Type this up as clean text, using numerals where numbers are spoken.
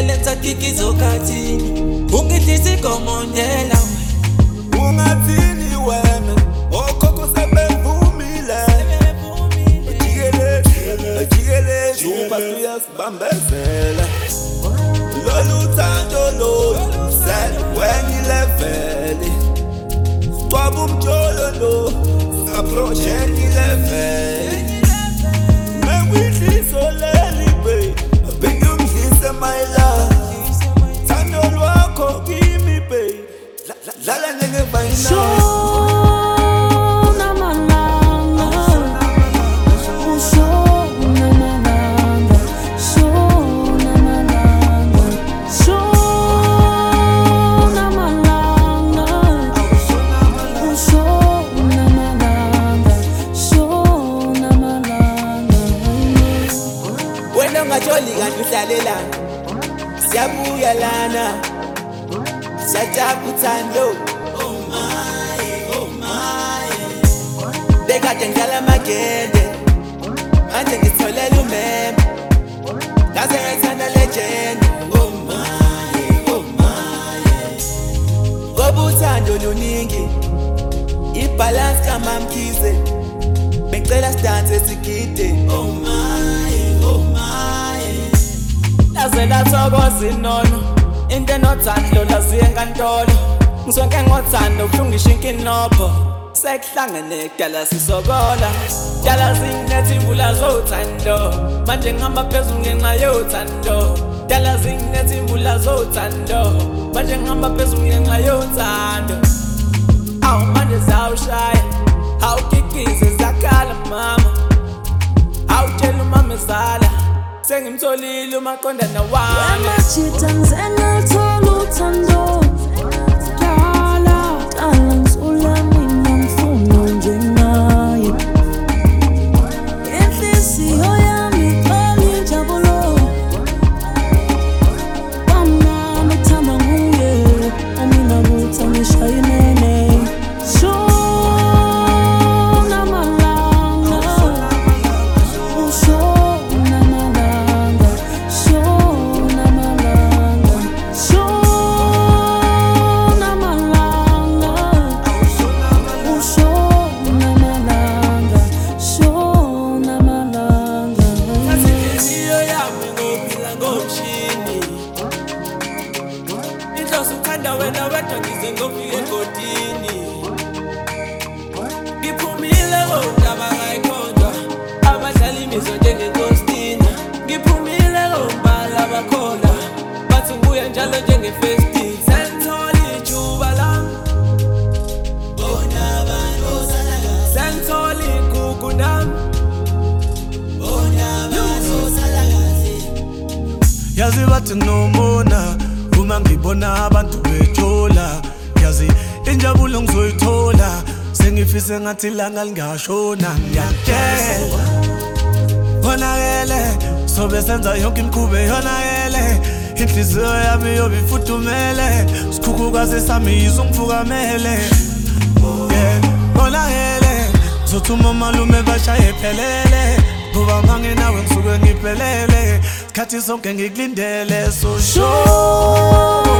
lenza kikizo kathini ungidlisa igomondela ungathini wena okhokho sebevumile jikelele juba siyasibambezela lolu thando lolu selwenye leveli sicwaba umjolo lo approach enye leveli mengwidliso leli babe aphinde ungidlise my love thando lwakho kimi babe lala njengebayina Ngajoli kanti uhlalelana siyabuya lana siyajabula uthando oh my bekade ngidlala amagende manje ngitholela umeme ngaze ngethanda legend oh my ngoba uthando luningi ibalance kamamkhize becela sidanse sigide oh my Lazela thokoza inono into enothando laziye enkantolo ngisonke ngothando uhlungisha inkinobho sekuhlangene kudala sisokola dala zingethi imvula zothando manje ngihamba phezulu ngenxa yothando dala zingethi imvula zothando manje ngihamba phezulu ngenxa yothando awu manje zawushaya awukikize zakhala mama awutshela umama ezala sengimtholile umaqondana wami wemachita ngizena ngithola uthando dala ngizula mina ngifuna njengaye inhliziyo yami igcwele injabulo wamama uthanda nguye amina kuthi angishaye inene Uthanda wena wedwa ngize ngofika egodini ngiphumile kodwa ngayikhodwa abadlali imizwa njengenkostina ngiphumile ngombala bakhola bathi ngibuya njalo njengefesti sengithola ijuba lami bona abantu osalakazi sengithola igugu nami bona abantu osalakazi yazi bathi nomona uma ngibona abantu bethola yazi injabulo ngizoyithola sengifise ngathi ilanga lingashona ngiyakutshela bonakele sobe senza yonke imikhuba yonakele inhliziyo yami yobe ifudumele sikhukhukazi sami izongifukamele bonakele zothuma umalume bashaye ephelele ngoba mangenawe ngisuke ngiphelele sikhathi sonke ngikulindele so sure